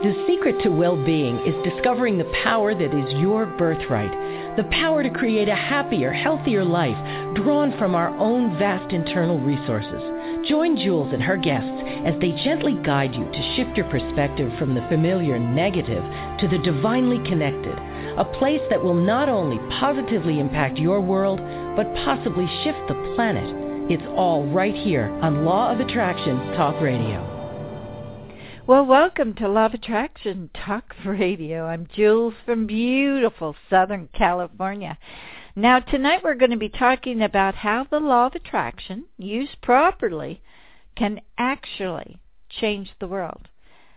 The secret to well-being is discovering the power that is your birthright. The power to create a happier, healthier life drawn from our own vast internal resources. Join Jules and her guests as they gently guide you to shift your perspective from the familiar negative to the divinely connected. A place that will not only positively impact your world, but possibly shift the planet. It's all right here on Law of Attraction Talk Radio. Well, welcome to Law of Attraction Talk Radio. I'm Jules from beautiful Southern California. Now, tonight we're going to be talking about how the Law of Attraction, used properly, can actually change the world.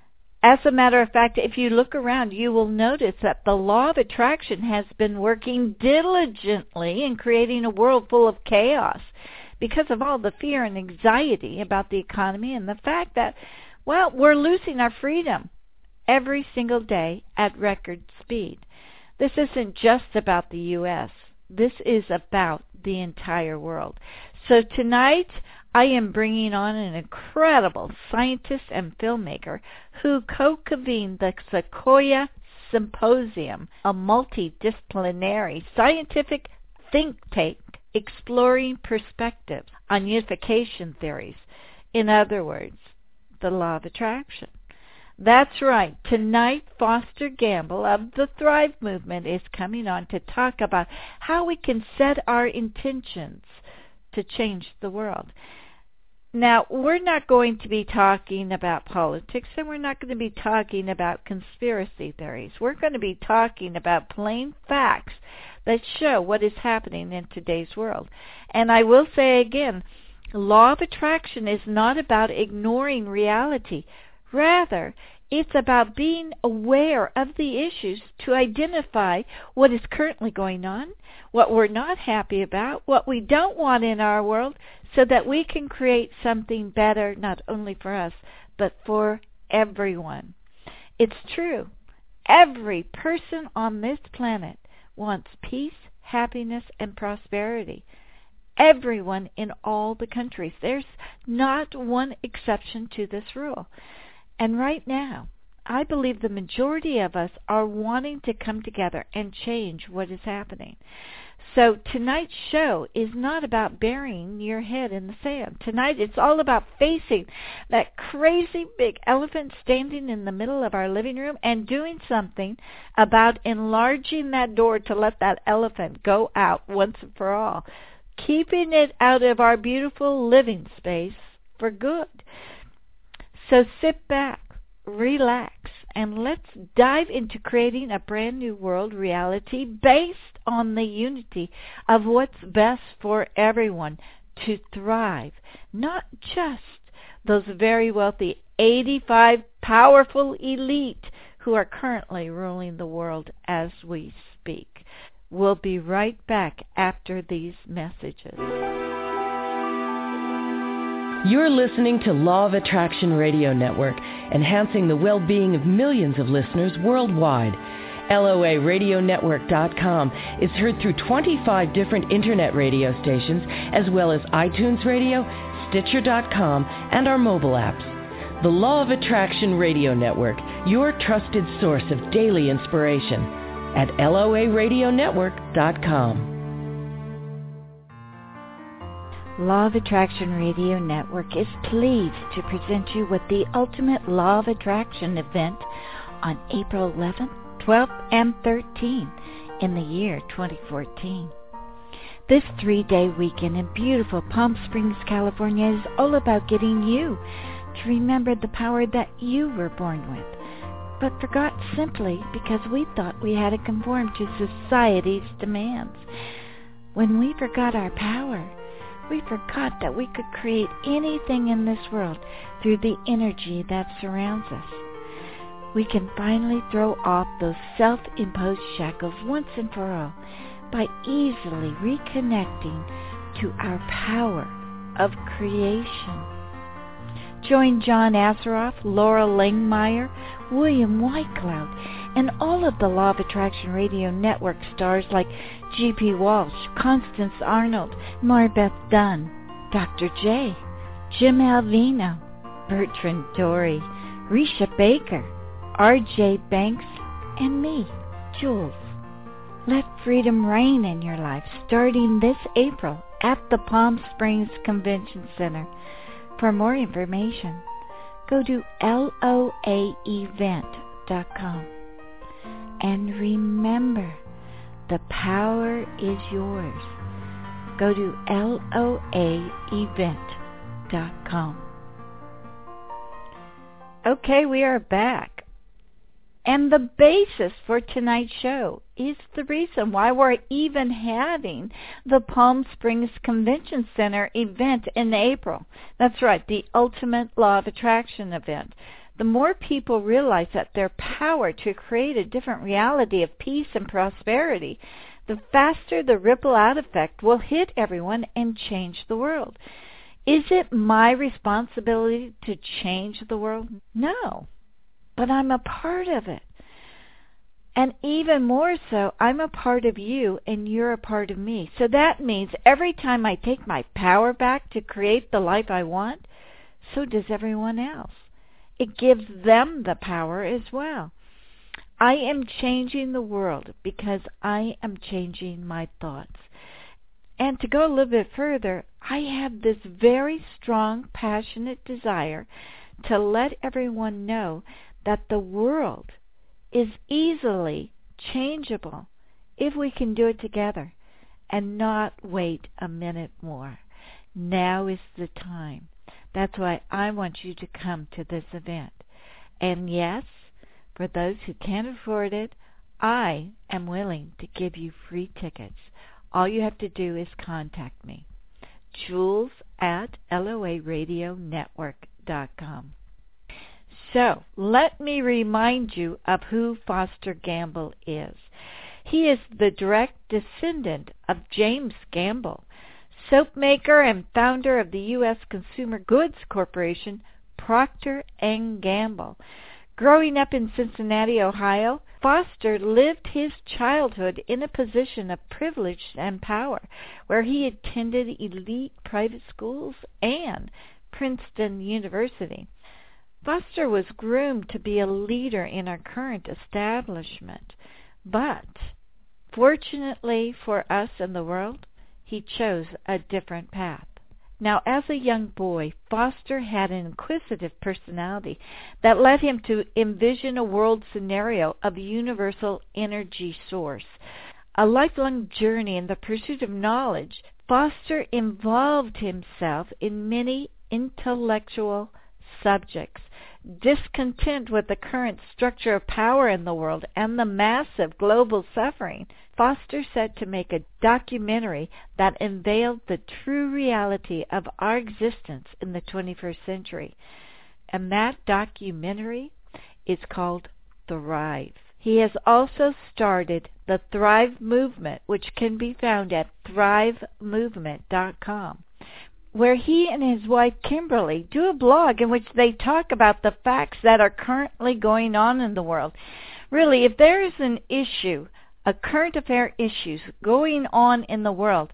As a matter of fact, if you look around, you will notice that the Law of Attraction has been working diligently in creating a world full of chaos because of all the fear and anxiety about the economy and the fact that, well, we're losing our freedom every single day at record speed. This isn't just about the U.S. This is about the entire world. So tonight, I am bringing on an incredible scientist and filmmaker who co-convened the Sequoia Symposium, a multidisciplinary scientific think tank exploring perspectives on unification theories. In other words, the Law of Attraction. That's right. Tonight, Foster Gamble of the Thrive Movement is coming on to talk about how we can set our intentions to change the world. Now, we're not going to be talking about politics, and we're not going to be talking about conspiracy theories. We're going to be talking about plain facts that show what is happening in today's world. And I will say again, Law of Attraction is not about ignoring reality. Rather, it's about being aware of the issues to identify what is currently going on, what we're not happy about, what we don't want in our world, so that we can create something better not only for us, but for everyone. It's true. Every person on this planet wants peace, happiness, and prosperity. Everyone in all the countries. There's not one exception to this rule. And right now, I believe the majority of us are wanting to come together and change what is happening. So tonight's show is not about burying your head in the sand. Tonight it's all about facing that crazy big elephant standing in the middle of our living room and doing something about enlarging that door to let that elephant go out once and for all. Keeping it out of our beautiful living space for good. So sit back, relax, and let's dive into creating a brand new world reality based on the unity of what's best for everyone to thrive. Not just those very wealthy 85 powerful elite who are currently ruling the world as we speak. We'll be right back after these messages. You're listening to Law of Attraction Radio Network, enhancing the well-being of millions of listeners worldwide. LOARadionetwork.com is heard through 25 different internet radio stations, as well as iTunes Radio, Stitcher.com, and our mobile apps. The Law of Attraction Radio Network, your trusted source of daily inspiration, at LOARadionetwork.com. Law of Attraction Radio Network is pleased to present you with the Ultimate Law of Attraction event on April 11th, 12th, and 13th in the year 2014. This 3-day weekend in beautiful Palm Springs, California is all about getting you to remember the power that you were born with, but forgot simply because we thought we had to conform to society's demands. When we forgot our power, we forgot that we could create anything in this world through the energy that surrounds us. We can finally throw off those self-imposed shackles once and for all by easily reconnecting to our power of creation. Join John Assaraf, Laura Langmeyer, William Whitecloud, and all of the Law of Attraction Radio Network stars like G.P. Walsh, Constance Arnold, Marbeth Dunn, Dr. J, Jim Alvino, Bertrand Dorey, Risha Baker, R.J. Banks, and me, Jules. Let freedom reign in your life starting this April at the Palm Springs Convention Center. For more information, go to loaevent.com. And remember, the power is yours. Go to loaevent.com. Okay, we are back. And the basis for tonight's show is the reason why we're even having the Palm Springs Convention Center event in April. That's right, the Ultimate Law of Attraction event. The more people realize that their power to create a different reality of peace and prosperity, the faster the ripple out effect will hit everyone and change the world. Is it my responsibility to change the world? No. But I'm a part of it. And even more so, I'm a part of you and you're a part of me. So that means every time I take my power back to create the life I want, so does everyone else. It gives them the power as well. I am changing the world because I am changing my thoughts. And to go a little bit further, I have this very strong, passionate desire to let everyone know that the world is easily changeable if we can do it together and not wait a minute more. Now is the time. That's why I want you to come to this event. And yes, for those who can't afford it, I am willing to give you free tickets. All you have to do is contact me, Jules at LOARadionetwork.com. So, let me remind you of who Foster Gamble is. He is the direct descendant of James Gamble, soap maker and founder of the U.S. Consumer Goods Corporation, Procter & Gamble. Growing up in Cincinnati, Ohio, Foster lived his childhood in a position of privilege and power, where he attended elite private schools and Princeton University. Foster was groomed to be a leader in our current establishment, but fortunately for us and the world, he chose a different path. Now, as a young boy, Foster had an inquisitive personality that led him to envision a world scenario of a universal energy source. A lifelong journey in the pursuit of knowledge, Foster involved himself in many intellectual subjects. Discontent with the current structure of power in the world and the massive global suffering, Foster set to make a documentary that unveiled the true reality of our existence in the 21st century. And that documentary is called Thrive. He has also started the Thrive Movement, which can be found at thrivemovement.com, where he and his wife Kimberly do a blog in which they talk about the facts that are currently going on in the world. Really, if there is an issue, a current affair issues going on in the world,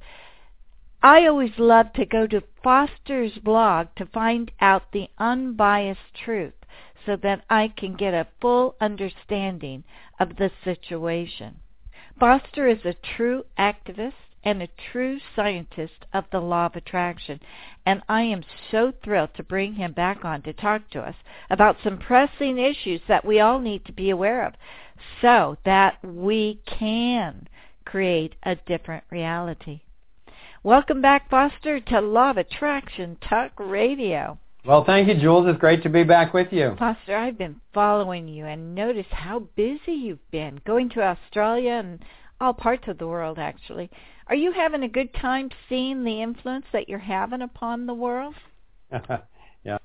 I always love to go to Foster's blog to find out the unbiased truth so that I can get a full understanding of the situation. Foster is a true activist and a true scientist of the law of attraction, and I am so thrilled to bring him back on to talk to us about some pressing issues that we all need to be aware of so that we can create a different reality. Welcome back, Foster, to Law of Attraction Talk Radio. Well, thank you, Jules. It's great to be back with you. Foster, I've been following you and noticed how busy you've been, going to Australia and all parts of the world, actually. Are you having a good time seeing the influence that you're having upon the world? Yeah.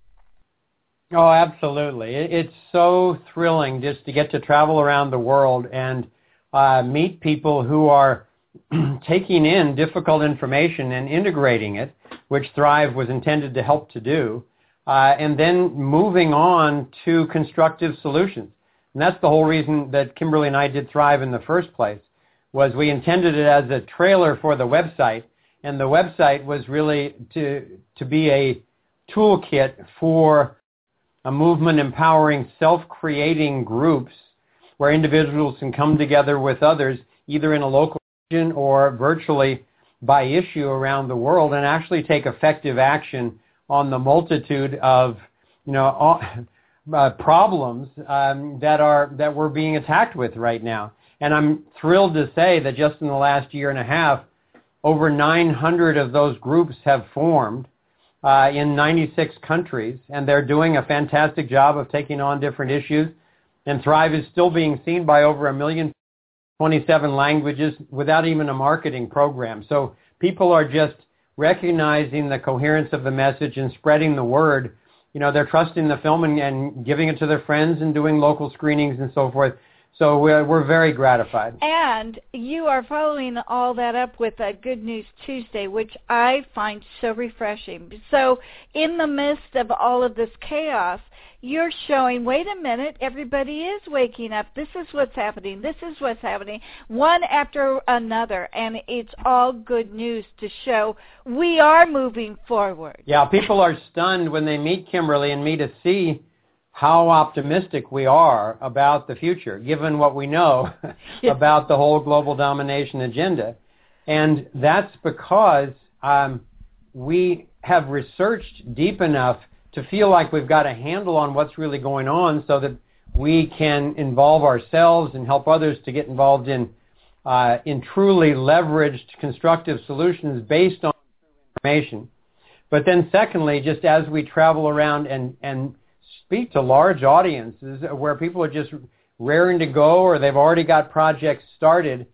Oh, absolutely. It's so thrilling just to get to travel around the world and meet people who are taking in difficult information and integrating it, which Thrive was intended to help to do, and then moving on to constructive solutions. And that's the whole reason that Kimberly and I did Thrive in the first place, was we intended it as a trailer for the website, and the website was really to be a toolkit for a movement empowering self-creating groups where individuals can come together with others, either in a local region or virtually by issue around the world, and actually take effective action on the multitude of problems that we're being attacked with right now. And I'm thrilled to say that just in the last year and a half, over 900 of those groups have formed in 96 countries, and they're doing a fantastic job of taking on different issues. And Thrive is still being seen by over 1,027 languages without even a marketing program. So people are just recognizing the coherence of the message and spreading the word. They're trusting the film and giving it to their friends and doing local screenings and so forth. So we're very gratified. And you are following all that up with a Good News Tuesday, which I find so refreshing. So in the midst of all of this chaos, you're showing, wait a minute, everybody is waking up. This is what's happening. This is what's happening, one after another. And it's all good news to show we are moving forward. Yeah, people are stunned when they meet Kimberly and me to see how optimistic we are about the future, given what we know about the whole global domination agenda. And that's because we have researched deep enough to feel like we've got a handle on what's really going on so that we can involve ourselves and help others to get involved in truly leveraged constructive solutions based on information. But then secondly, just as we travel around and speak to large audiences where people are just raring to go or they've already got projects started,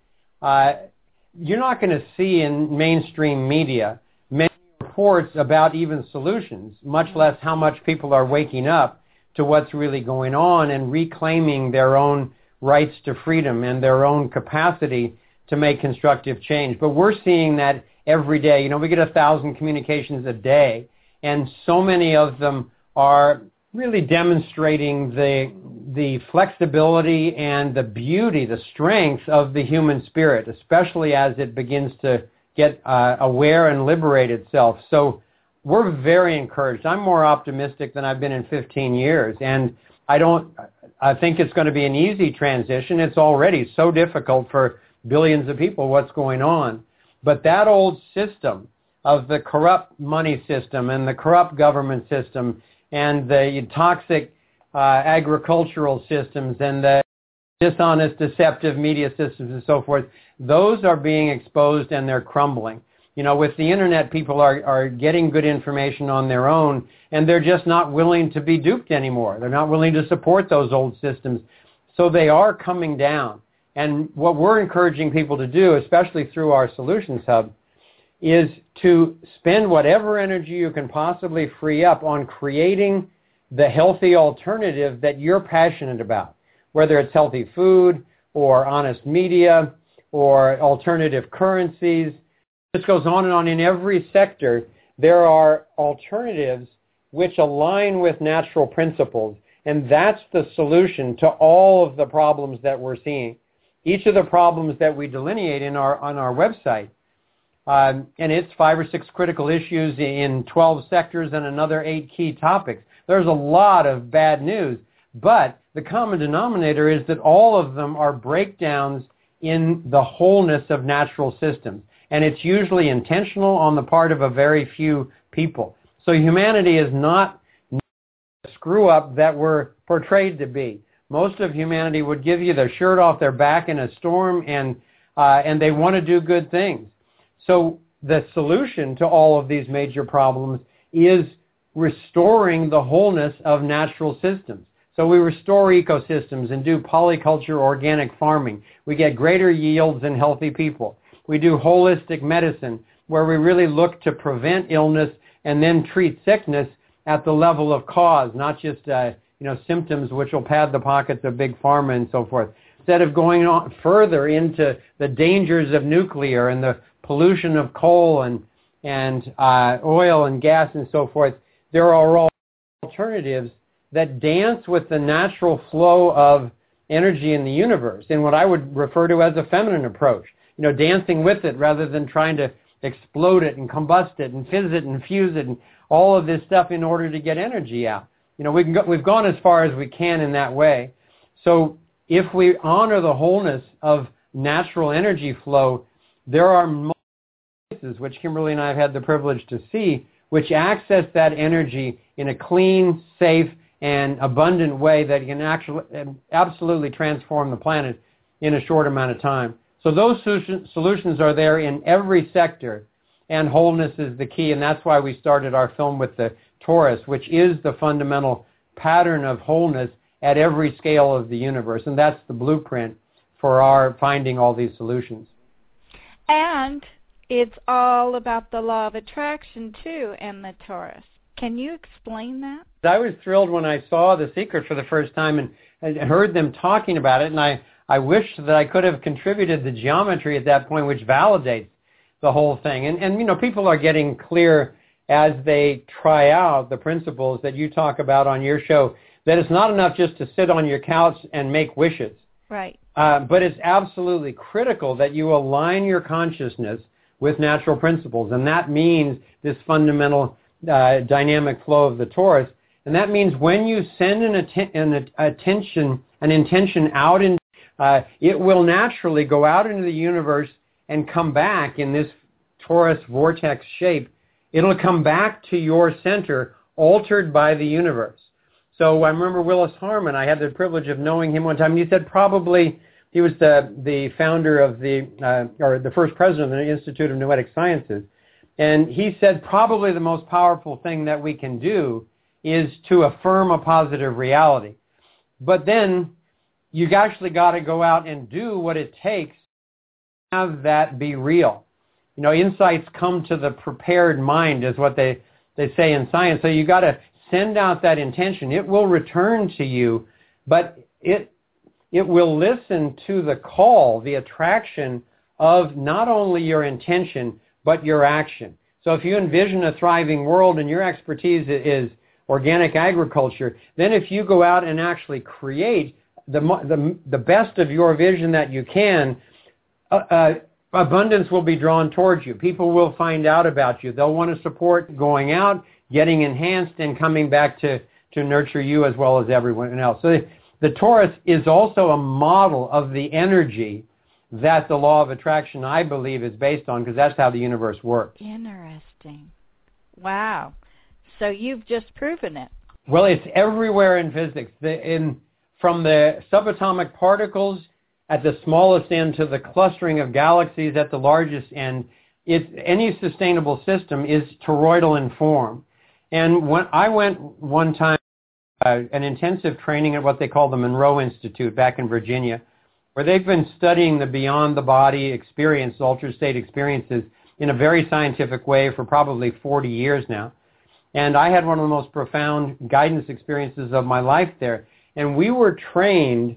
you're not going to see in mainstream media many reports about even solutions, much less how much people are waking up to what's really going on and reclaiming their own rights to freedom and their own capacity to make constructive change. But we're seeing that every day. We get 1,000 communications a day, and so many of them are really demonstrating the flexibility and the beauty, the strength of the human spirit, especially as it begins to get aware and liberate itself. So we're very encouraged. I'm more optimistic than I've been in 15 years, and I think it's going to be an easy transition. It's already so difficult for billions of people what's going on. But that old system of the corrupt money system and the corrupt government system and the toxic agricultural systems and the dishonest, deceptive media systems and so forth, those are being exposed and they're crumbling. With the internet, people are getting good information on their own, and they're just not willing to be duped anymore. They're not willing to support those old systems. So they are coming down. And what we're encouraging people to do, especially through our Solutions Hub, is to spend whatever energy you can possibly free up on creating the healthy alternative that you're passionate about, whether it's healthy food or honest media or alternative currencies. This goes on and on. In every sector, there are alternatives which align with natural principles, and that's the solution to all of the problems that we're seeing. Each of the problems that we delineate on our website, and it's 5 or 6 critical issues in 12 sectors and another 8 key topics. There's a lot of bad news, but the common denominator is that all of them are breakdowns in the wholeness of natural systems, and it's usually intentional on the part of a very few people. So humanity is not the screw up that we're portrayed to be. Most of humanity would give you their shirt off their back in a storm, and they want to do good things. So the solution to all of these major problems is restoring the wholeness of natural systems. So we restore ecosystems and do polyculture organic farming. We get greater yields and healthy people. We do holistic medicine, where we really look to prevent illness and then treat sickness at the level of cause, not just symptoms which will pad the pockets of big pharma and so forth. Instead of going on further into the dangers of nuclear and the pollution of coal and oil and gas and so forth, there are all alternatives that dance with the natural flow of energy in the universe in what I would refer to as a feminine approach. Dancing with it rather than trying to explode it and combust it and fizz it and fuse it and all of this stuff in order to get energy out. we've gone as far as we can in that way. So if we honor the wholeness of natural energy flow, there are multiple places, which Kimberly and I have had the privilege to see, which access that energy in a clean, safe, and abundant way that can actually absolutely transform the planet in a short amount of time. So those solutions are there in every sector, and wholeness is the key, and that's why we started our film with the torus, which is the fundamental pattern of wholeness at every scale of the universe, and that's the blueprint for our finding all these solutions. And it's all about the law of attraction, too, and the torus. Can you explain that? I was thrilled when I saw The Secret for the first time and heard them talking about it, and I wished that I could have contributed the geometry at that point, which validates the whole thing. And people are getting clear as they try out the principles that you talk about on your show, that it's not enough just to sit on your couch and make wishes. Right. But it's absolutely critical that you align your consciousness with natural principles, and that means this fundamental dynamic flow of the torus. And that means when you send an intention out, it will naturally go out into the universe and come back in this torus vortex shape. It'll come back to your center, altered by the universe. So I remember Willis Harman. I had the privilege of knowing him one time. He said probably he was the founder of the first president of the Institute of Noetic Sciences. And he said probably the most powerful thing that we can do is to affirm a positive reality. But then you actually got to go out and do what it takes to have that be real. Insights come to the prepared mind is what they say in science. So you got to send out that intention. It will return to you, but it will listen to the call, the attraction of not only your intention, but your action. So if you envision a thriving world and your expertise is organic agriculture, then if you go out and actually create the best of your vision that you can, abundance will be drawn towards you. People will find out about you. They'll want to support going out, getting enhanced, and coming back to nurture you as well as everyone else. So the torus is also a model of the energy that the law of attraction, I believe, is based on, because that's how the universe works. Interesting. Wow. So you've just proven it. Well, it's everywhere in physics. From the subatomic particles at the smallest end to the clustering of galaxies at the largest end, any sustainable system is toroidal in form. And when I went one time, an intensive training at what they call the Monroe Institute back in Virginia, where they've been studying the beyond the body experience, altered state experiences, in a very scientific way for probably 40 years now. And I had one of the most profound guidance experiences of my life there. And we were trained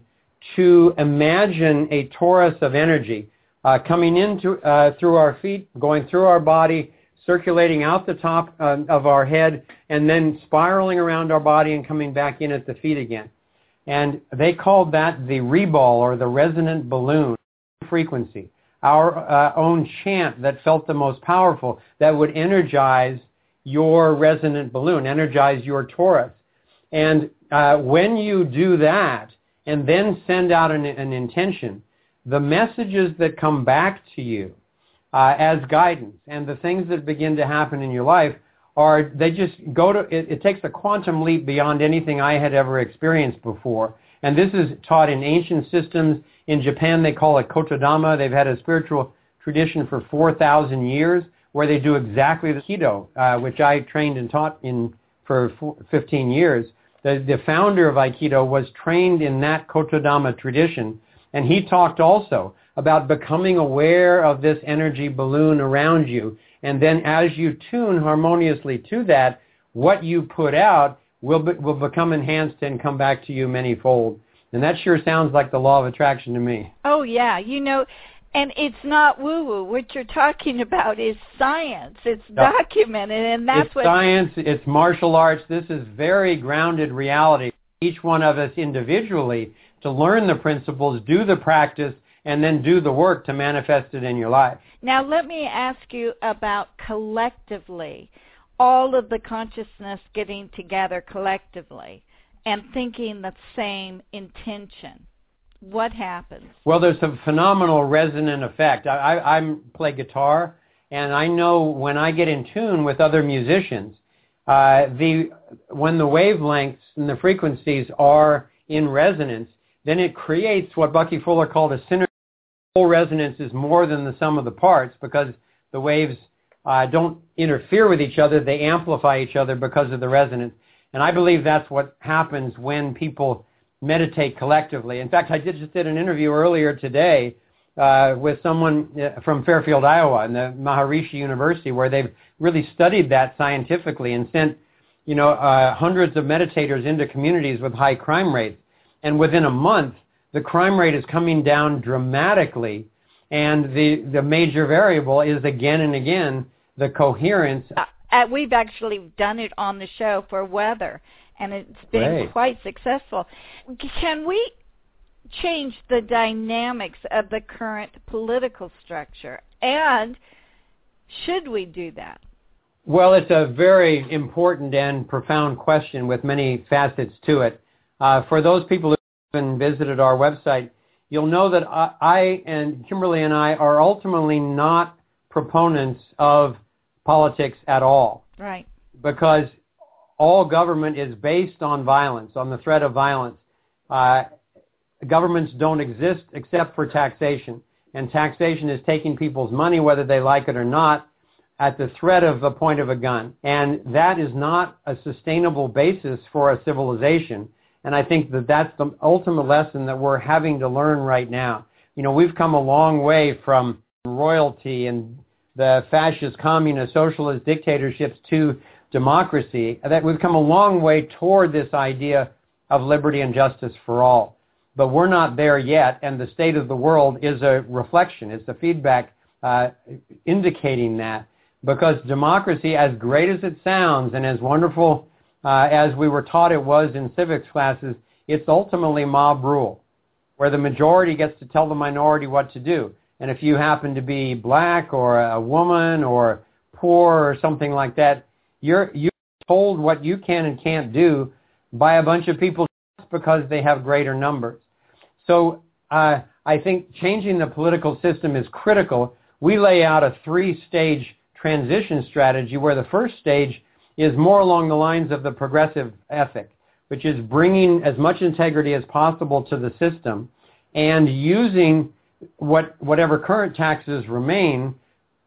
to imagine a torus of energy coming into through our feet, going through our body, circulating out the top of our head, and then spiraling around our body and coming back in at the feet again. And they called that the reball, or the resonant balloon frequency, our own chant that felt the most powerful, that would energize your resonant balloon, energize your torus. And when you do that and then send out an intention, the messages that come back to you as guidance and the things that begin to happen in your life they just go to, it takes a quantum leap beyond anything I had ever experienced before. And this is taught in ancient systems. In Japan, they call it Kotodama. They've had a spiritual tradition for 4,000 years where they do exactly the Aikido, which I trained and taught for 15 years. The founder of Aikido was trained in that Kotodama tradition, and he talked also about becoming aware of this energy balloon around you. And then as you tune harmoniously to that, what you put out will become enhanced and come back to you manyfold. And that sure sounds like the law of attraction to me. Oh, yeah. And it's not woo-woo. What you're talking about is science. It's documented, and that's it's science. It's martial arts. This is very grounded reality. Each one of us individually to learn the principles, do the practice, and then do the work to manifest it in your life. Now, let me ask you about collectively. all of the consciousness getting together collectively and thinking the same intention, what happens? Well, there's a phenomenal resonant effect. I play guitar, and I know when I get in tune with other musicians, when the wavelengths and the frequencies are in resonance, then it creates what Bucky Fuller called a synergy. Whole resonance is more than the sum of the parts because the waves don't interfere with each other. They amplify each other because of the resonance. And I believe that's what happens when people meditate collectively. In fact, I just did an interview earlier today with someone from Fairfield, Iowa, in the Maharishi University, where they've really studied that scientifically and sent, hundreds of meditators into communities with high crime rates. And within a month, the crime rate is coming down dramatically. And the major variable is, again and again, the coherence. We've actually done it on the show for weather, and it's been quite successful. Can we change the dynamics of the current political structure, and should we do that? Well, it's a very important and profound question with many facets to it. For those people who haven't visited our website, you'll know that I and Kimberly and I are ultimately not proponents of politics at all. Right. Because all government is based on violence, on the threat of violence. Governments don't exist except for taxation. And taxation is taking people's money, whether they like it or not, at the threat of the point of a gun. And that is not a sustainable basis for a civilization. And I think that that's the ultimate lesson that we're having to learn right now. We've come a long way from royalty and the fascist, communist, socialist dictatorships to democracy. That we've come a long way toward this idea of liberty and justice for all. But we're not there yet, and the state of the world is a reflection. It's a feedback indicating that. Because democracy, as great as it sounds and as wonderful as we were taught it was in civics classes, it's ultimately mob rule, where the majority gets to tell the minority what to do. And if you happen to be black or a woman or poor or something like that, you're told what you can and can't do by a bunch of people just because they have greater numbers. So I think changing the political system is critical. We lay out a 3-stage transition strategy where the first stage is more along the lines of the progressive ethic, which is bringing as much integrity as possible to the system and using whatever current taxes remain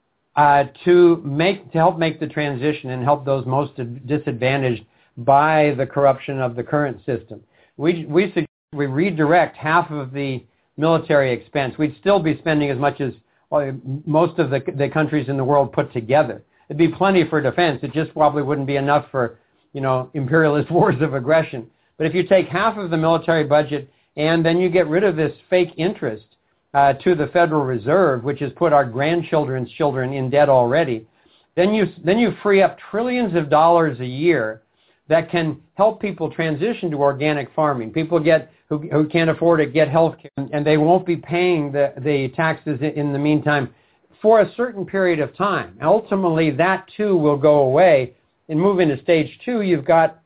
to help make the transition and help those most disadvantaged by the corruption of the current system. We suggest we redirect half of the military expense. We'd still be spending as much as most of the countries in the world put together. It'd be plenty for defense. It just probably wouldn't be enough for, imperialist wars of aggression. But if you take half of the military budget and then you get rid of this fake interest to the Federal Reserve, which has put our grandchildren's children in debt already, then you free up trillions of dollars a year that can help people transition to organic farming. People who can't afford it get health care, and they won't be paying the taxes in the meantime for a certain period of time. Ultimately, that too will go away. And move into stage 2, you've got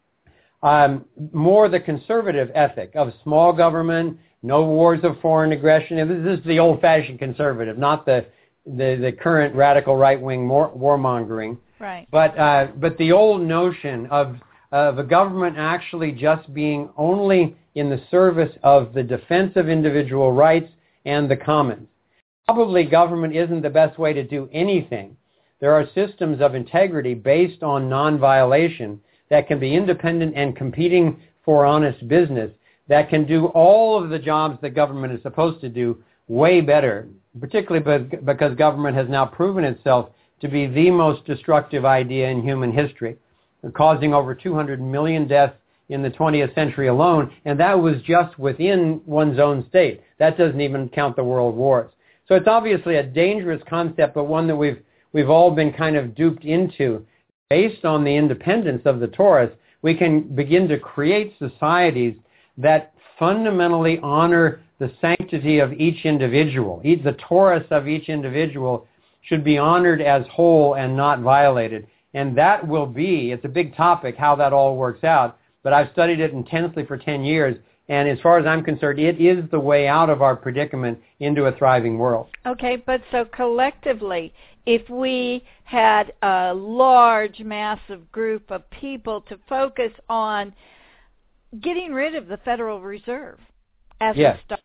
more the conservative ethic of small government, no wars of foreign aggression. This is the old-fashioned conservative, not the current radical right-wing warmongering. Right. But the old notion of a government actually just being only in the service of the defense of individual rights and the commons. Probably government isn't the best way to do anything. There are systems of integrity based on non-violation that can be independent and competing for honest business that can do all of the jobs that government is supposed to do way better, particularly because government has now proven itself to be the most destructive idea in human history, causing over 200 million deaths in the 20th century alone, and that was just within one's own state. That doesn't even count the world wars. So it's obviously a dangerous concept, but one that we've all been kind of duped into. Based on the independence of the torus, we can begin to create societies that fundamentally honor the sanctity of each individual. The torus of each individual should be honored as whole and not violated. And that will be, it's a big topic, how that all works out. But I've studied it intensely for 10 years. And as far as I'm concerned, it is the way out of our predicament into a thriving world. Okay, but so collectively, if we had a large, massive group of people to focus on getting rid of the Federal Reserve as a start,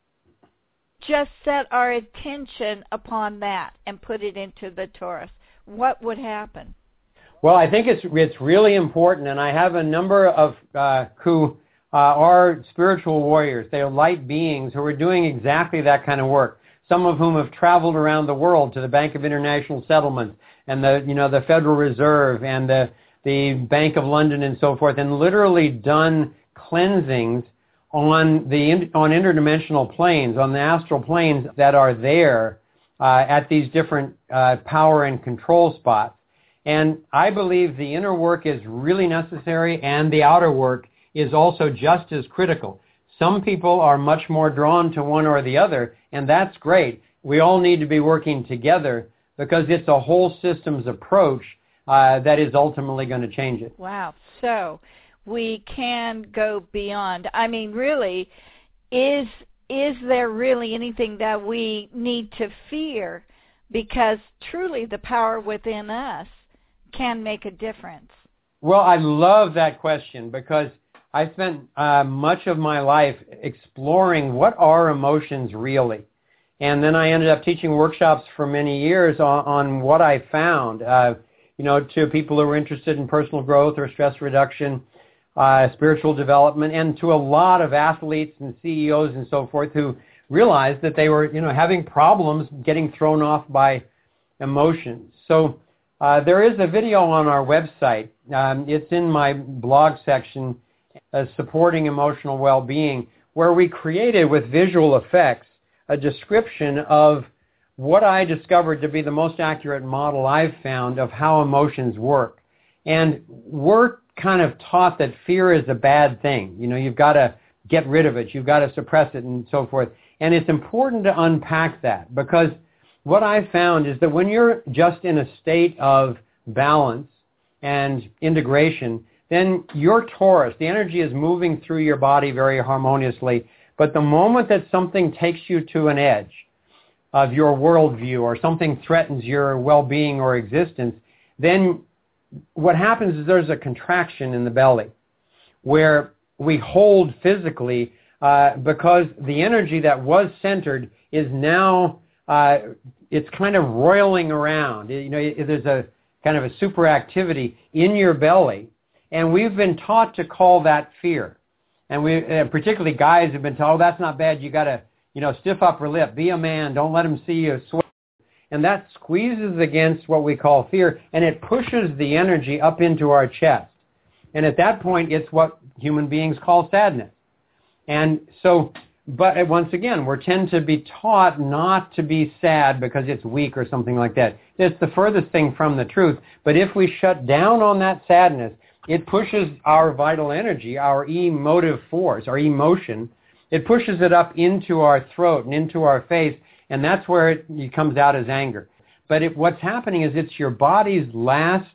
just set our attention upon that and put it into the torus, what would happen? Well, I think it's really important, and I have a number of who are spiritual warriors. They are light beings who are doing exactly that kind of work. Some of whom have traveled around the world to the Bank of International Settlements and the Federal Reserve and the Bank of London and so forth, and literally done cleansings on interdimensional planes, on the astral planes that are there at these different power and control spots. And I believe the inner work is really necessary, and the outer work is also just as critical. Some people are much more drawn to one or the other, and that's great. We all need to be working together because it's a whole systems approach that is ultimately going to change it. Wow. So we can go beyond. I mean, really, is there really anything that we need to fear? Because truly the power within us can make a difference. Well, I love that question because I spent much of my life exploring what are emotions really. And then I ended up teaching workshops for many years on what I found, to people who were interested in personal growth or stress reduction, spiritual development, and to a lot of athletes and CEOs and so forth who realized that they were, having problems getting thrown off by emotions. So there is a video on our website. It's in my blog section, Supporting Emotional Well-Being, where we created with visual effects a description of what I discovered to be the most accurate model I've found of how emotions work. And we're kind of taught that fear is a bad thing. You've got to get rid of it. You've got to suppress it and so forth. And it's important to unpack that because what I found is that when you're just in a state of balance and integration, then your torus, the energy is moving through your body very harmoniously. But the moment that something takes you to an edge of your worldview or something threatens your well-being or existence, then what happens is there's a contraction in the belly where we hold physically because the energy that was centered is now, it's kind of roiling around. There's a kind of a superactivity in your belly. And we've been taught to call that fear. And particularly guys have been told, oh, that's not bad. You got to, stiff upper lip, be a man, don't let them see you sweat. And that squeezes against what we call fear, and it pushes the energy up into our chest. And at that point, it's what human beings call sadness. And so, but once again, we tend to be taught not to be sad because it's weak or something like that. It's the furthest thing from the truth. But if we shut down on that sadness, it pushes our vital energy, our emotive force, our emotion, it pushes it up into our throat and into our face, and that's where it comes out as anger. But what's happening is it's your body's last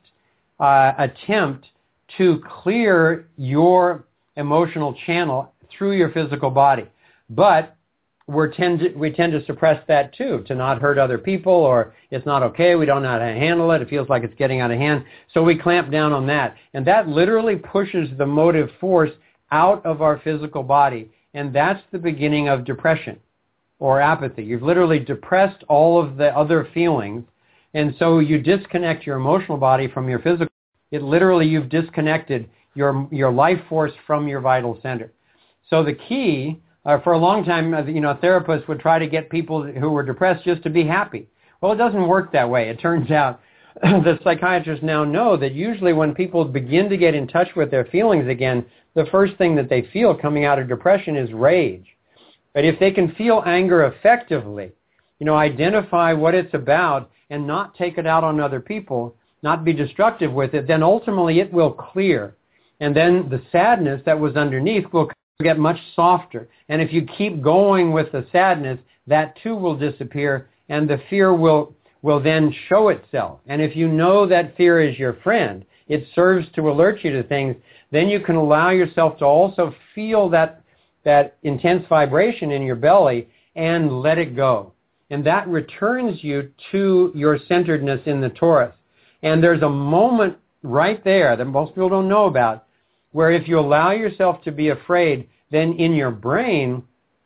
attempt to clear your emotional channel through your physical body. But we tend to suppress that too, to not hurt other people, or it's not okay, we don't know how to handle it, it feels like it's getting out of hand, so we clamp down on that. And that literally pushes the motive force out of our physical body, and that's the beginning of depression or apathy. You've literally depressed all of the other feelings, and so you disconnect your emotional body from your physical. You've disconnected your life force from your vital center. So the key, for a long time, therapists would try to get people who were depressed just to be happy. Well, it doesn't work that way. It turns out the psychiatrists now know that usually when people begin to get in touch with their feelings again, the first thing that they feel coming out of depression is rage. But if they can feel anger effectively, identify what it's about and not take it out on other people, not be destructive with it, then ultimately it will clear. And then the sadness that was underneath will get much softer. And if you keep going with the sadness, that too will disappear, and the fear will will then show itself. And if you know that fear is your friend, it serves to alert you to things, then you can allow yourself to also feel that intense vibration in your belly and let it go. And that returns you to your centeredness in the torus. And there's a moment right there that most people don't know about, where if you allow yourself to be afraid, then in your brain,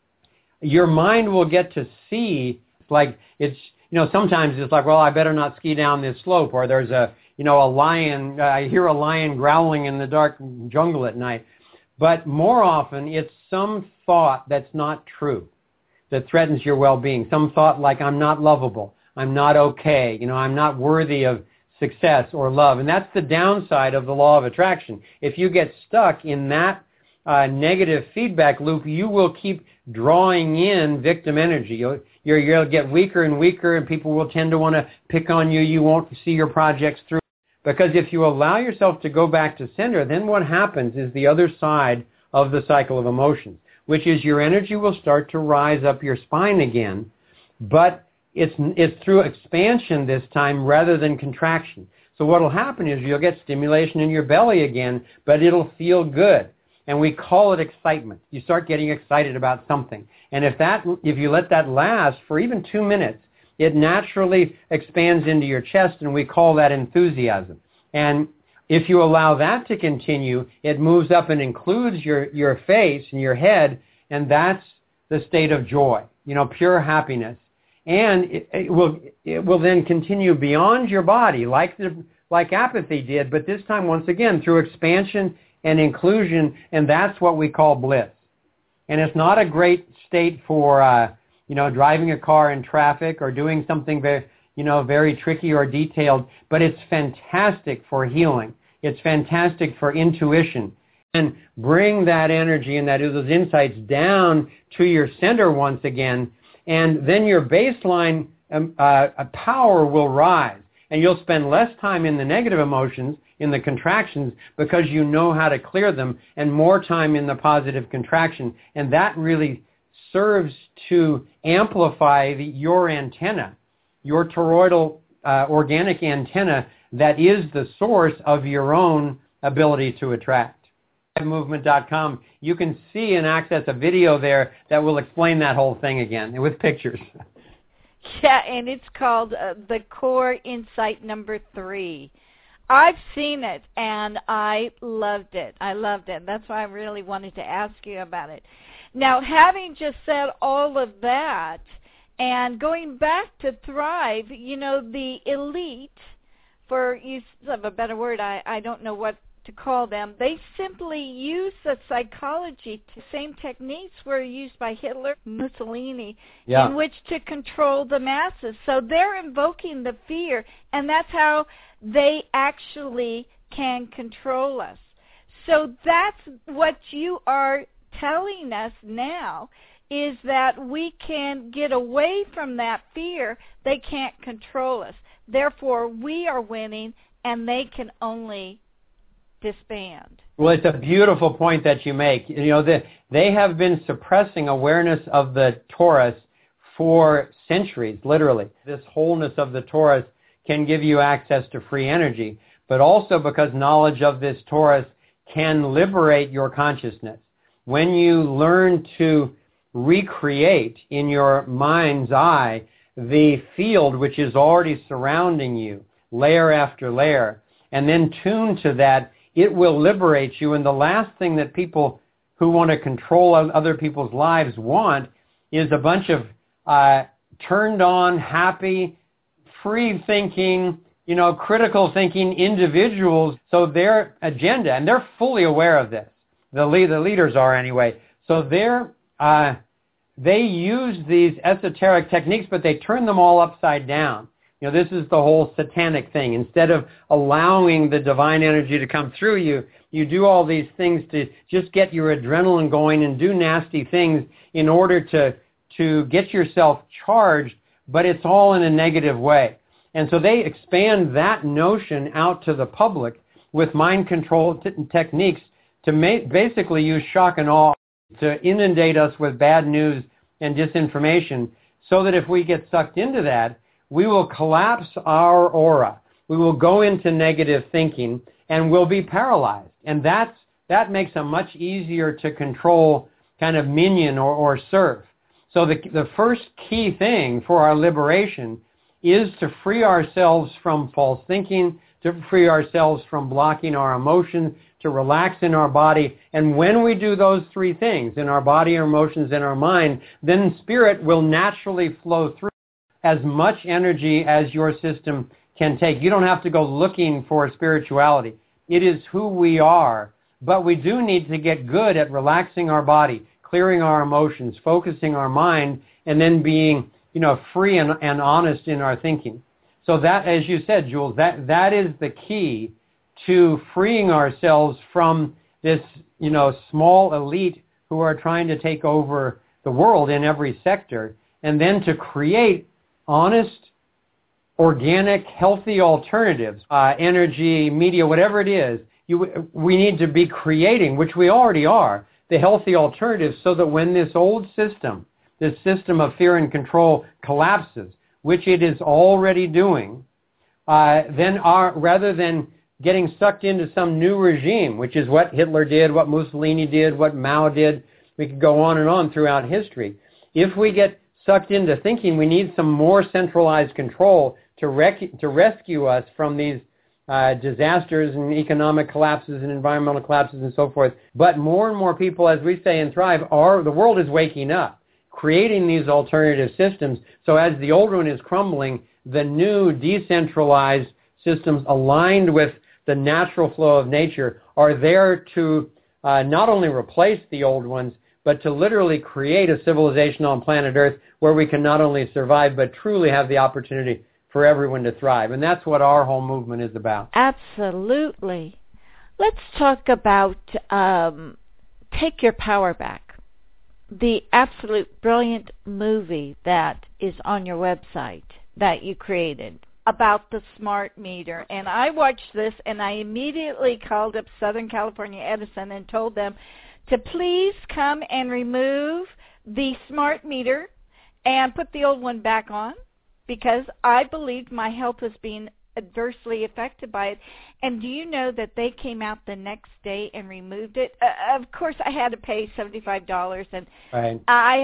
your mind will get to see, like it's, sometimes it's like, well, I better not ski down this slope, or there's a lion, I hear a lion growling in the dark jungle at night. But more often, it's some thought that's not true, that threatens your well-being. Some thought like, I'm not lovable, I'm not okay, I'm not worthy of success or love. And that's the downside of the law of attraction. If you get stuck in that negative feedback loop, you will keep drawing in victim energy. You'll get weaker and weaker, and people will tend to want to pick on you. You won't see your projects through. Because if you allow yourself to go back to center, then what happens is the other side of the cycle of emotions, which is your energy will start to rise up your spine again, but it's through expansion this time rather than contraction. So what will happen is you'll get stimulation in your belly again, but it'll feel good. And we call it excitement. You start getting excited about something. And if you let that last for even 2 minutes, it naturally expands into your chest, and we call that enthusiasm. And if you allow that to continue, it moves up and includes your face and your head, and that's the state of joy, pure happiness. And it will then continue beyond your body, like apathy did, but this time, once again, through expansion and inclusion, and that's what we call bliss. And it's not a great state for, driving a car in traffic or doing something very tricky or detailed, but it's fantastic for healing. It's fantastic for intuition. And bring that energy and those insights down to your center once again, and then your baseline power will rise. And you'll spend less time in the negative emotions, in the contractions, because you know how to clear them, and more time in the positive contraction. And that really serves to amplify your antenna, your toroidal organic antenna that is the source of your own ability to attract. Movement.com, you can see and access a video there that will explain that whole thing again with pictures. Yeah, and it's called The Core Insight Number 3. I've seen it, and I loved it. That's why I really wanted to ask you about it. Now, having just said all of that, and going back to Thrive, the elite, for use of a better word, I don't know what to call them, they simply use the psychology, the same techniques were used by Hitler, Mussolini, in which to control the masses. So they're invoking the fear, and that's how they actually can control us. So that's what you are telling us now, is that we can get away from that fear. They can't control us. Therefore, we are winning, and they can only disband. Well, it's a beautiful point that you make. They have been suppressing awareness of the torus for centuries, literally. This wholeness of the torus can give you access to free energy, but also because knowledge of this torus can liberate your consciousness. When you learn to recreate in your mind's eye the field which is already surrounding you, layer after layer, and then tune to that, it will liberate you. And the last thing that people who want to control other people's lives want is a bunch of turned on, happy, free-thinking, critical thinking individuals. So their agenda, and they're fully aware of this, the leaders are anyway, so they use these esoteric techniques, but they turn them all upside down. This is the whole satanic thing. Instead of allowing the divine energy to come through you, you do all these things to just get your adrenaline going and do nasty things in order to get yourself charged, but it's all in a negative way. And so they expand that notion out to the public with mind control techniques to basically use shock and awe to inundate us with bad news and disinformation, so that if we get sucked into that, we will collapse our aura. We will go into negative thinking and we'll be paralyzed. And that makes a much easier to control kind of minion or serf. So the first key thing for our liberation is to free ourselves from false thinking, to free ourselves from blocking our emotions, to relax in our body. And when we do those three things, in our body, our emotions, and our mind, then spirit will naturally flow through as much energy as your system can take. You don't have to go looking for spirituality. It is who we are. But we do need to get good at relaxing our body, clearing our emotions, focusing our mind, and then being, free and honest in our thinking. So that, as you said, Jules, that is the key to freeing ourselves from this, small elite who are trying to take over the world in every sector, and then to create honest, organic, healthy alternatives, energy, media, whatever it is. We need to be creating, which we already are, the healthy alternatives so that when this old system, this system of fear and control collapses, which it is already doing, then rather than getting sucked into some new regime, which is what Hitler did, what Mussolini did, what Mao did, we could go on and on throughout history. If we get sucked into thinking we need some more centralized control to rescue us from these disasters and economic collapses and environmental collapses and so forth. But more and more people, as we say in Thrive, the world is waking up, creating these alternative systems. So as the old one is crumbling, the new decentralized systems aligned with the natural flow of nature are there to not only replace the old ones, but to literally create a civilization on planet Earth where we can not only survive, but truly have the opportunity for everyone to thrive. And that's what our whole movement is about. Absolutely. Let's talk about Take Your Power Back, the absolute brilliant movie that is on your website that you created about the smart meter. And I watched this, and I immediately called up Southern California Edison and told them to please come and remove the smart meter and put the old one back on, because I believed my health was being adversely affected by it. And do you know that they came out the next day and removed it? Of course, I had to pay $75, and right.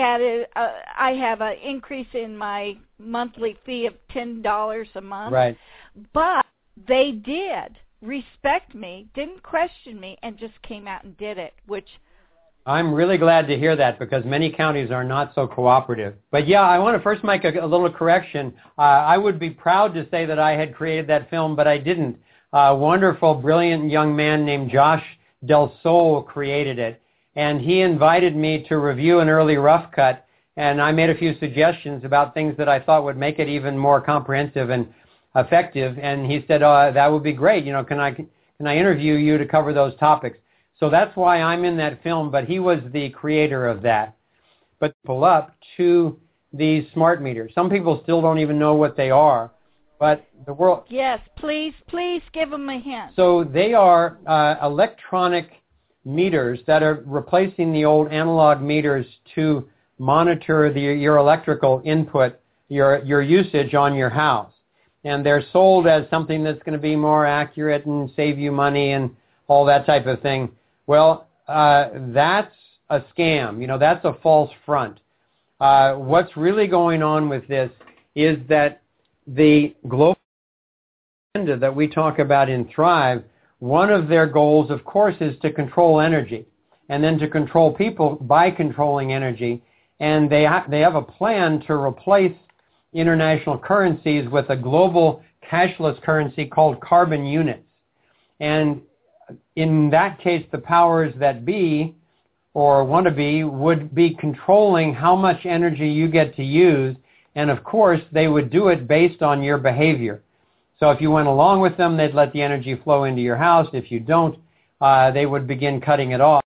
I have an increase in my monthly fee of $10 a month. Right. But they did respect me, didn't question me, and just came out and did it, which I'm really glad to hear that, because many counties are not so cooperative. But yeah, I want to first make a little correction. I would be proud to say that I had created that film, but I didn't. A wonderful, brilliant young man named Josh Del Sol created it, and he invited me to review an early rough cut, and I made a few suggestions about things that I thought would make it even more comprehensive and effective, and he said, that would be great. Can I interview you to cover those topics? So that's why I'm in that film, but he was the creator of that. But pull up to these smart meters. Some people still don't even know what they are, but the world... Yes, please give them a hint. So they are electronic meters that are replacing the old analog meters to monitor your electrical input, your usage on your house. And they're sold as something that's going to be more accurate and save you money and all that type of thing. Well, that's a scam. That's a false front. What's really going on with this is that the global agenda that we talk about in Thrive, one of their goals, of course, is to control energy, and then to control people by controlling energy. And they have a plan to replace international currencies with a global cashless currency called carbon units. And in that case, the powers that be, or want to be, would be controlling how much energy you get to use, and of course, they would do it based on your behavior. So if you went along with them, they'd let the energy flow into your house. If you don't, they would begin cutting it off.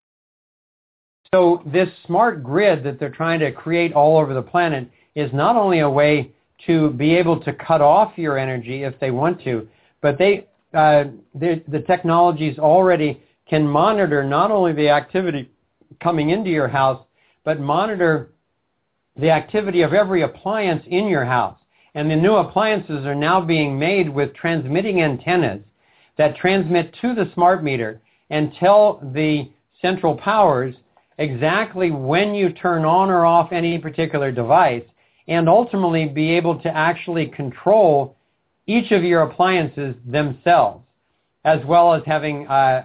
So this smart grid that they're trying to create all over the planet is not only a way to be able to cut off your energy if they want to, but the technologies already can monitor not only the activity coming into your house, but monitor the activity of every appliance in your house. And the new appliances are now being made with transmitting antennas that transmit to the smart meter and tell the central powers exactly when you turn on or off any particular device, and ultimately be able to actually control each of your appliances themselves, as well as having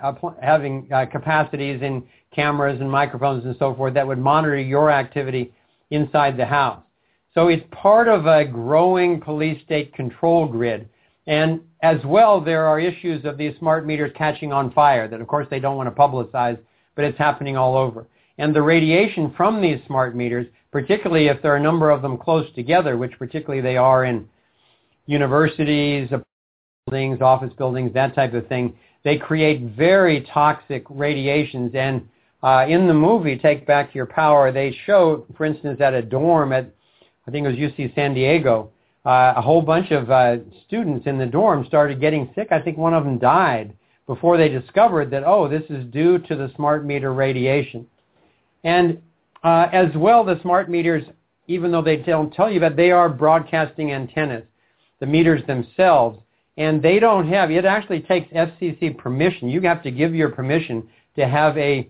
capacities in cameras and microphones and so forth that would monitor your activity inside the house. So it's part of a growing police state control grid. And as well, there are issues of these smart meters catching on fire that, of course, they don't want to publicize, but it's happening all over. And the radiation from these smart meters, particularly if there are a number of them close together, which particularly they are in universities, buildings, office buildings, that type of thing, they create very toxic radiations. And in the movie, Take Back Your Power, they show, for instance, at a dorm at, I think it was UC San Diego, a whole bunch of students in the dorm started getting sick. I think one of them died before they discovered that, oh, this is due to the smart meter radiation. And as well, the smart meters, even though they don't tell you that, they are broadcasting antennas, the meters themselves. And they don't have, it actually takes FCC permission. You have to give your permission to have they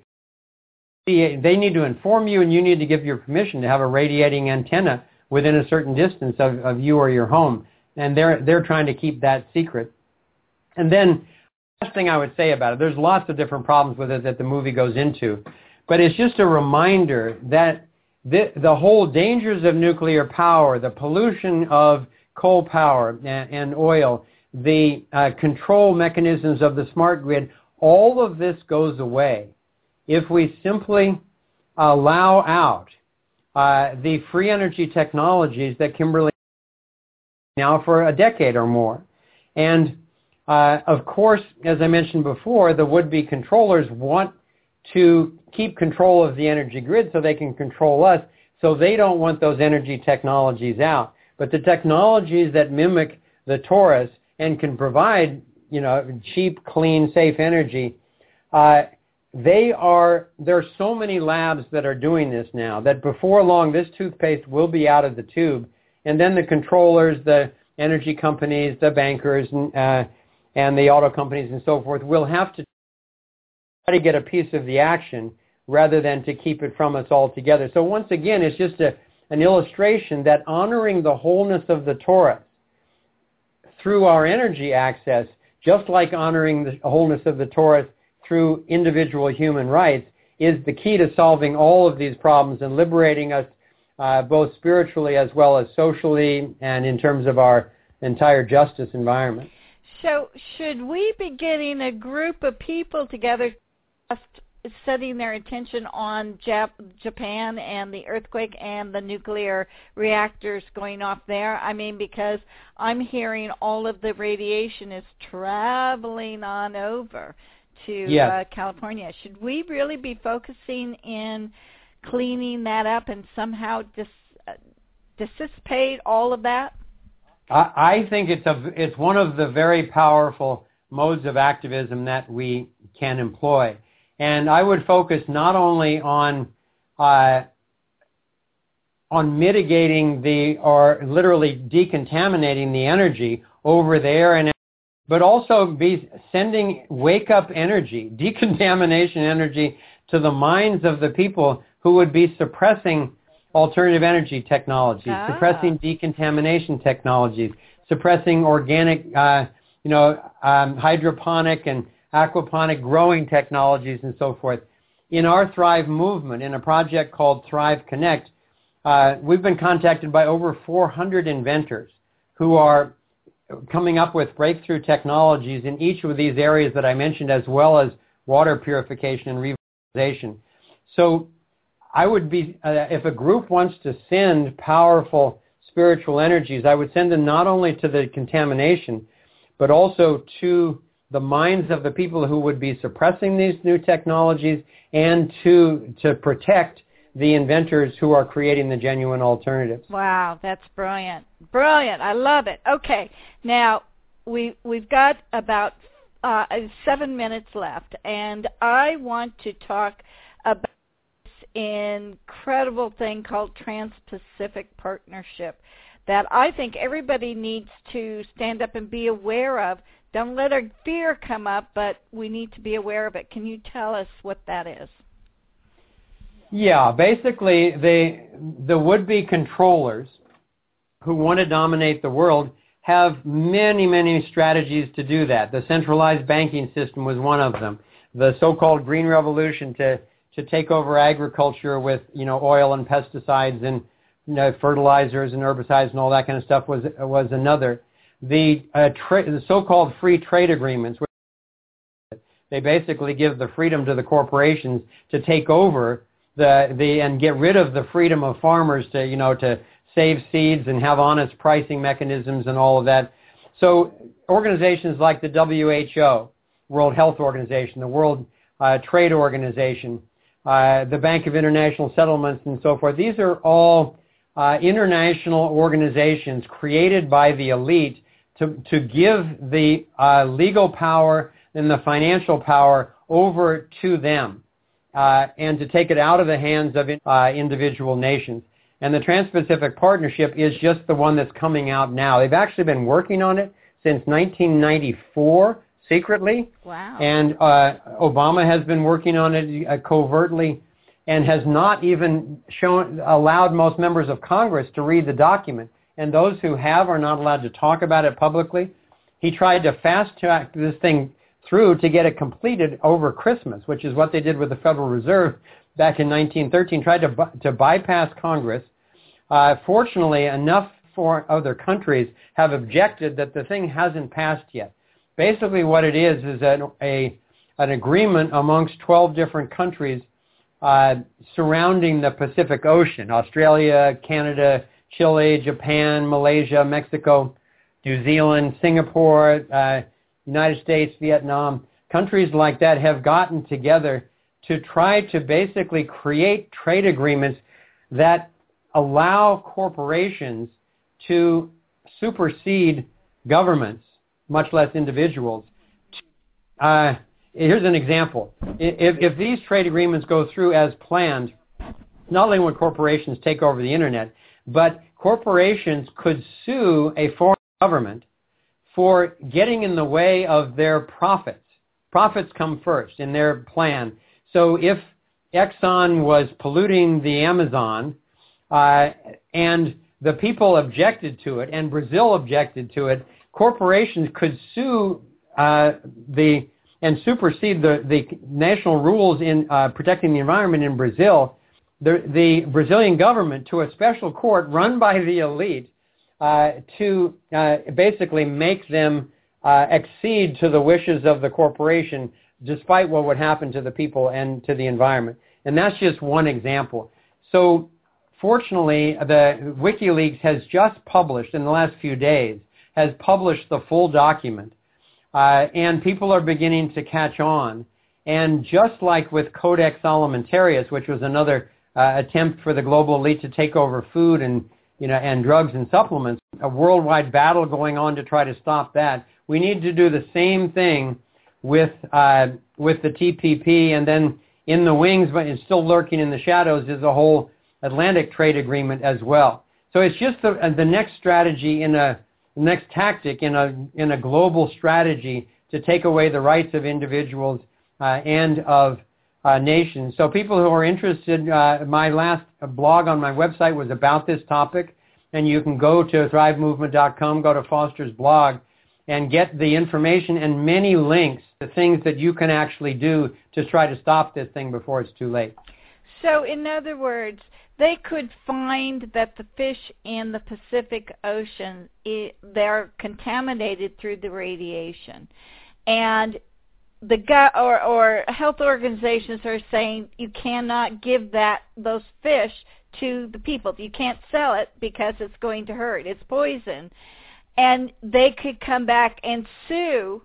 need to inform you, and you need to give your permission to have a radiating antenna within a certain distance of you or your home. And they're trying to keep that secret. And then the last thing I would say about it, there's lots of different problems with it that the movie goes into, but it's just a reminder that the whole dangers of nuclear power, the pollution of coal power and oil, the control mechanisms of the smart grid, all of this goes away if we simply allow out the free energy technologies that Kimberly now for a decade or more. And of course, as I mentioned before, the would-be controllers want to keep control of the energy grid so they can control us, so they don't want those energy technologies out. But the technologies that mimic the torus and can provide, cheap, clean, safe energy, there are so many labs that are doing this now that before long this toothpaste will be out of the tube, and then the controllers, the energy companies, the bankers, and the auto companies and so forth will have to try to get a piece of the action rather than to keep it from us altogether. So once again, it's just an illustration that honoring the wholeness of the torus through our energy access, just like honoring the wholeness of the torus through individual human rights, is the key to solving all of these problems and liberating us both spiritually as well as socially and in terms of our entire justice environment. So should we be getting a group of people together just setting their attention on Japan and the earthquake and the nuclear reactors going off there? I mean, because I'm hearing all of the radiation is traveling on over to California. Should we really be focusing in cleaning that up and somehow dissipate all of that? I think it's one of the very powerful modes of activism that we can employ. And I would focus not only on mitigating or literally decontaminating the energy over there, but also be sending wake-up energy, decontamination energy to the minds of the people who would be suppressing alternative energy technologies, suppressing decontamination technologies, suppressing organic, hydroponic and aquaponic growing technologies and so forth. In our Thrive movement, in a project called Thrive Connect, we've been contacted by over 400 inventors who are coming up with breakthrough technologies in each of these areas that I mentioned, as well as water purification and revitalization. So I would be, if a group wants to send powerful spiritual energies, I would send them not only to the contamination, but also to the minds of the people who would be suppressing these new technologies, and to protect the inventors who are creating the genuine alternatives. Wow, that's brilliant. Brilliant. I love it. Okay. Now, we've got about 7 minutes left, and I want to talk about this incredible thing called Trans-Pacific Partnership that I think everybody needs to stand up and be aware of. Don't let a fear come up, but we need to be aware of it. Can you tell us what that is? Yeah, basically the would-be controllers who want to dominate the world have many, many strategies to do that. The centralized banking system was one of them. The so-called Green Revolution to take over agriculture with, oil and pesticides and fertilizers and herbicides and all that kind of stuff was another. The so-called free trade agreements, they basically give the freedom to the corporations to take over and get rid of the freedom of farmers to save seeds and have honest pricing mechanisms and all of that. So organizations like the WHO, World Health Organization, the World Trade Organization, the Bank of International Settlements and so forth, these are all international organizations created by the elite to give the legal power and the financial power over to them and to take it out of the hands of individual nations. And the Trans-Pacific Partnership is just the one that's coming out now. They've actually been working on it since 1994 secretly. Wow. And Obama has been working on it covertly and has not even allowed most members of Congress to read the document. And those who have are not allowed to talk about it publicly. He tried to fast-track this thing through to get it completed over Christmas, which is what they did with the Federal Reserve back in 1913, tried to bypass Congress. Fortunately, enough for other countries have objected that the thing hasn't passed yet. Basically what it is an agreement amongst 12 different countries surrounding the Pacific Ocean: Australia, Canada, Chile, Japan, Malaysia, Mexico, New Zealand, Singapore, United States, Vietnam. Countries like that have gotten together to try to basically create trade agreements that allow corporations to supersede governments, much less individuals. Here's an example. If these trade agreements go through as planned, not only would corporations take over the internet, but corporations could sue a foreign government for getting in the way of their profits. Profits come first in their plan. So if Exxon was polluting the Amazon and the people objected to it and Brazil objected to it, corporations could sue and supersede the national rules in protecting the environment in Brazil. The Brazilian government to a special court run by the elite to basically make them accede to the wishes of the corporation, despite what would happen to the people and to the environment. And that's just one example. So fortunately, the WikiLeaks has just published, in the last few days, has published the full document. And people are beginning to catch on. And just like with Codex Alimentarius, which was another attempt for the global elite to take over food and drugs and supplements, a worldwide battle going on to try to stop that, we need to do the same thing with the TPP, and then in the wings, but it's still lurking in the shadows, is a whole Atlantic trade agreement as well. So it's just the next strategy next tactic in a global strategy to take away the rights of individuals and of nations. So people who are interested, my last blog on my website was about this topic, and you can go to thrivemovement.com, go to Foster's blog, and get the information and many links to things that you can actually do to try to stop this thing before it's too late. So in other words, they could find that the fish in the Pacific Ocean, they're contaminated through the radiation. And or health organizations are saying you cannot give those fish to the people. You can't sell it because it's going to hurt. It's poison. And they could come back and sue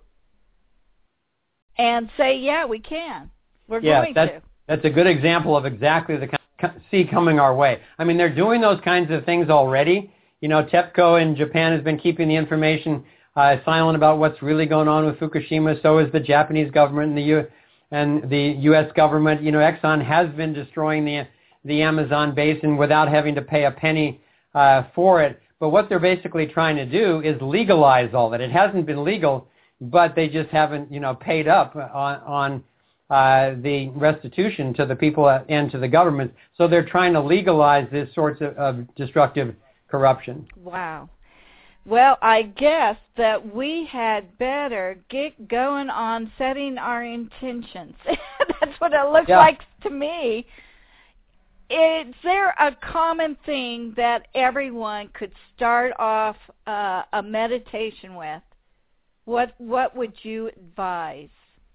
and say, yeah, we can. We're going to. That's a good example of exactly the kind of see coming our way. I mean, they're doing those kinds of things already. TEPCO in Japan has been keeping the information silent about what's really going on with Fukushima. So is the Japanese government and the U.S. government. Exxon has been destroying the Amazon basin without having to pay a penny for it. But what they're basically trying to do is legalize all that. It hasn't been legal, but they just haven't, paid up on the restitution to the people and to the government. So they're trying to legalize this sort of destructive corruption. Wow. Well, I guess that we had better get going on setting our intentions. That's what it looks like to me. Is there a common thing that everyone could start off a meditation with? What would you advise?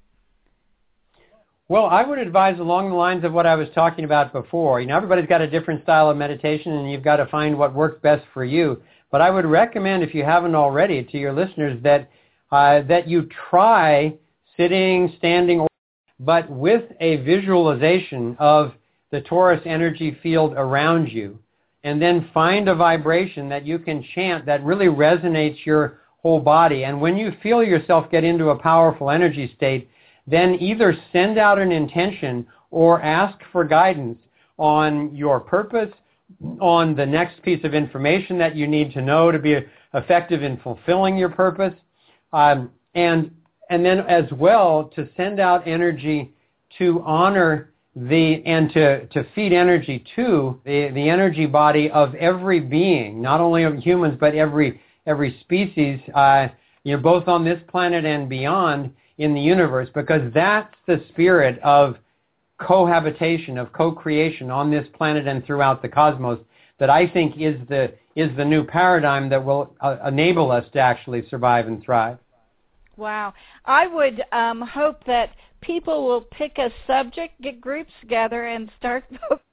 Well, I would advise along the lines of what I was talking about before. Everybody's got a different style of meditation, and you've got to find what works best for you. But I would recommend, if you haven't already, to your listeners that you try sitting, standing, but with a visualization of the torus energy field around you, and then find a vibration that you can chant that really resonates your whole body. And when you feel yourself get into a powerful energy state, then either send out an intention or ask for guidance on your purpose, on the next piece of information that you need to know to be effective in fulfilling your purpose, and then as well to send out energy to honor to feed energy to the energy body of every being, not only of humans but every species, both on this planet and beyond in the universe, because that's the spirit of cohabitation, of co-creation on this planet and throughout the cosmos that I think is the new paradigm that will enable us to actually survive and thrive. Wow. I would hope that people will pick a subject, get groups together, and start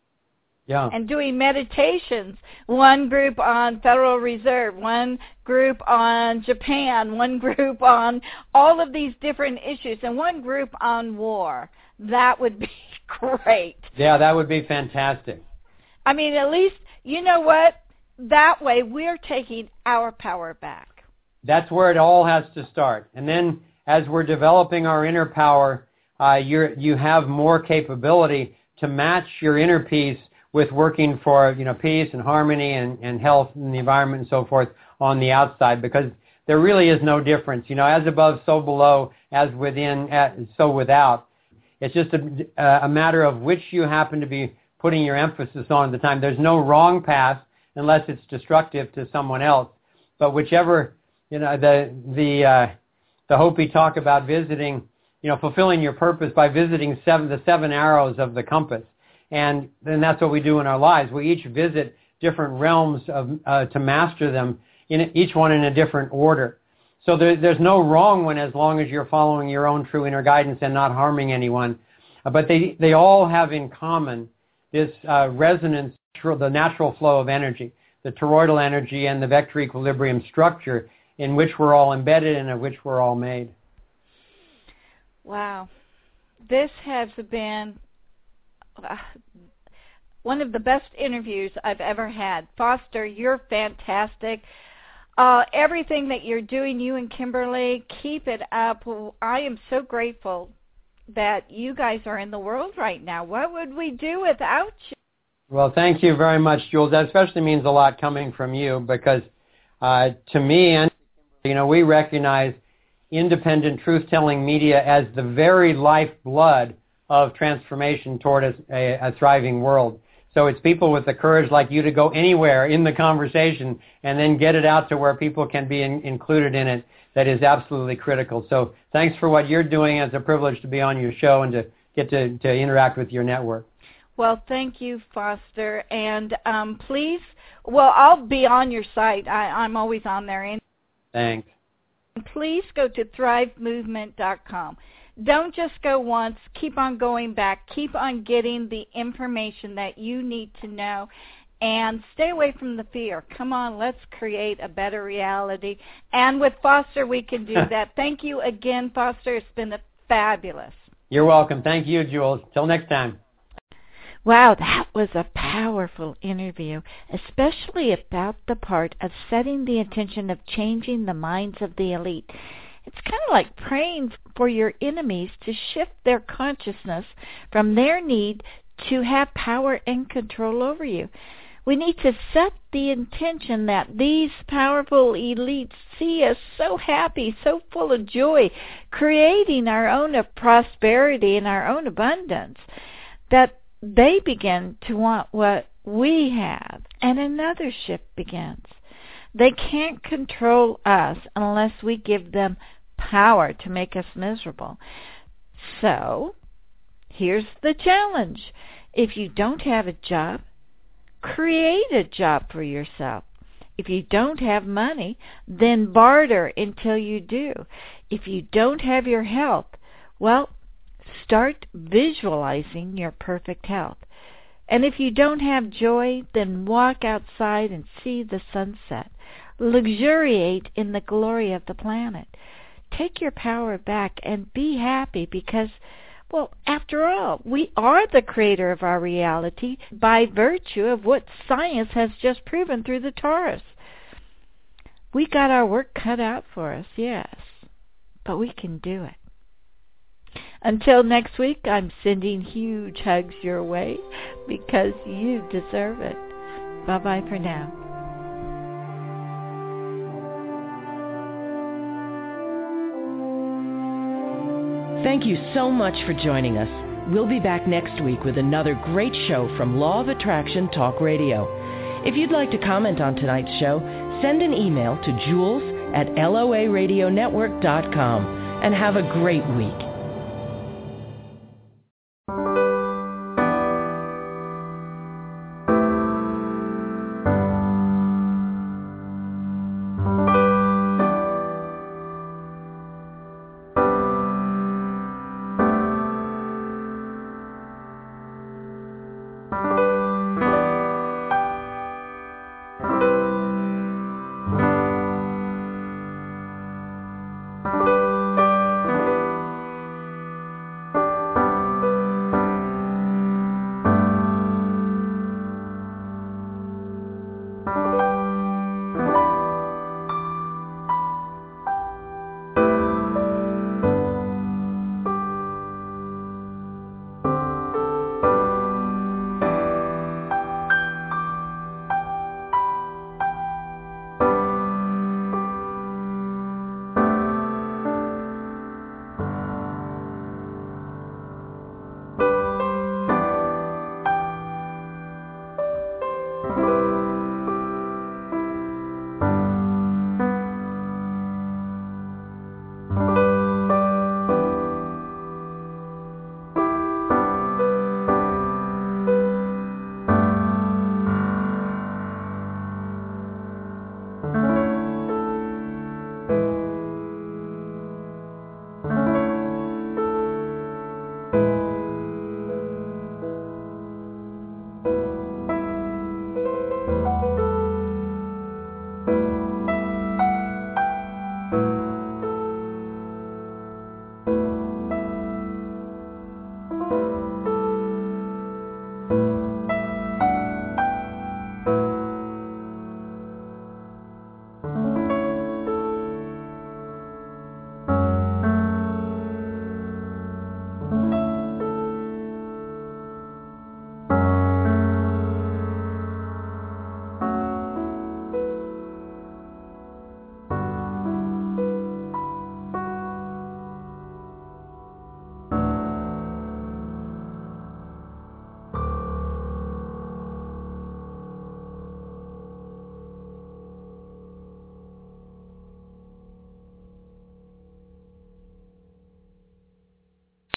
and doing meditations. One group on Federal Reserve, one group on Japan, one group on all of these different issues, and one group on war. That would be great. Yeah, that would be fantastic. I mean, at least, you know what? That way we're taking our power back. That's where it all has to start. And then as we're developing our inner power, you have more capability to match your inner peace with working for peace and harmony and health in the environment and so forth on the outside, because there really is no difference. As above, so below, as within, so without. It's just a matter of which you happen to be putting your emphasis on at the time. There's no wrong path unless it's destructive to someone else. But whichever, the Hopi talk about visiting, fulfilling your purpose by visiting the seven arrows of the compass. And then that's what we do in our lives. We each visit different realms to master them, each one in a different order. So there's no wrong one as long as you're following your own true inner guidance and not harming anyone. But they all have in common this resonance, the natural flow of energy, the toroidal energy and the vector equilibrium structure in which we're all embedded and of which we're all made. Wow. This has been one of the best interviews I've ever had. Foster, you're fantastic. Everything that you're doing, you and Kimberly, keep it up. I am so grateful that you guys are in the world right now. What would we do without you? Well, thank you very much, Jules. That especially means a lot coming from you, because to me and we recognize independent truth-telling media as the very lifeblood of transformation toward a thriving world. So it's people with the courage like you to go anywhere in the conversation and then get it out to where people can be included in it that is absolutely critical. So thanks for what you're doing. It's a privilege to be on your show and to get to interact with your network. Well, thank you, Foster. And please, I'll be on your site. I'm always on there. Thanks. Please go to thrivemovement.com. Don't just go once. Keep on going back. Keep on getting the information that you need to know. And stay away from the fear. Come on, let's create a better reality. And with Foster, we can do that. Thank you again, Foster. It's been fabulous. You're welcome. Thank you, Jules. Till next time. Wow, that was a powerful interview, especially about the part of setting the intention of changing the minds of the elite. It's kind of like praying for your enemies to shift their consciousness from their need to have power and control over you. We need to set the intention that these powerful elites see us so happy, so full of joy, creating our own prosperity and our own abundance, that they begin to want what we have, and another shift begins. They can't control us unless we give them power to make us miserable. So, here's the challenge. If you don't have a job, create a job for yourself. If you don't have money, then barter until you do. If you don't have your health, well, start visualizing your perfect health. And if you don't have joy, then walk outside and see the sunset. Luxuriate in the glory of the planet. Take your power back and be happy because, well, after all, we are the creator of our reality by virtue of what science has just proven through the Taurus. We got our work cut out for us, yes, but we can do it. Until next week, I'm sending huge hugs your way because you deserve it. Bye-bye for now. Thank you so much for joining us. We'll be back next week with another great show from Law of Attraction Talk Radio. If you'd like to comment on tonight's show, send an email to jules@loaradionetwork.com and have a great week.